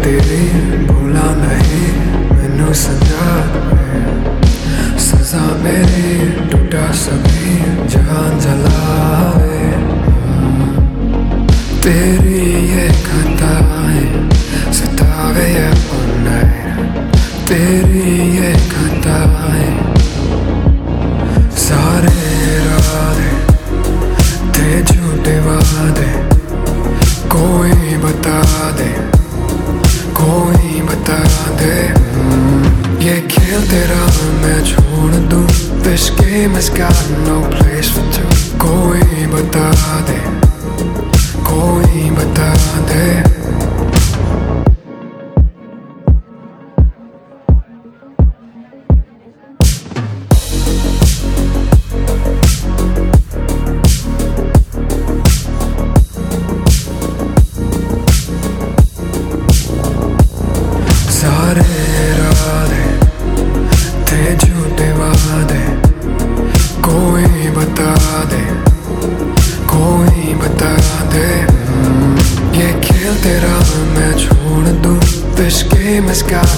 तेरी भूला नहीं मैनू समझा सजा मेरी टूटा सभी जान जलावे तेरी ये खताएं सतावे ये तेरी ये खताएं सारे इरादे थे झूठे वादे कोई बता दे कोई बता दे ये खेल तेरा मैं छोड़ दूं This game has got no place for two कोई बता दे कोई बता दे सारे इरादे थे झूठे वादे कोई बता दे कोई बता दे ये खेल तेरा मैं छोड़ दूं This game has got